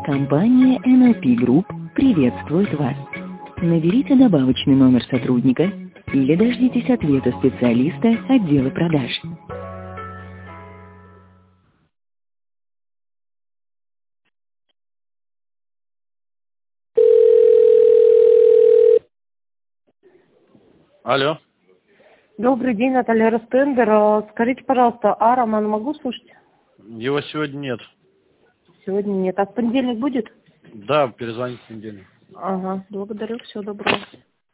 Компания NLP Group приветствует вас. Наберите добавочный номер сотрудника или дождитесь ответа специалиста отдела продаж. Алло. Добрый день, Наталья Ростендер. Скажите, пожалуйста, а Роман могу слушать? Его сегодня нет. Сегодня нет. А в понедельник будет? Да, перезвоните в понедельник. Ага, благодарю, всего доброго.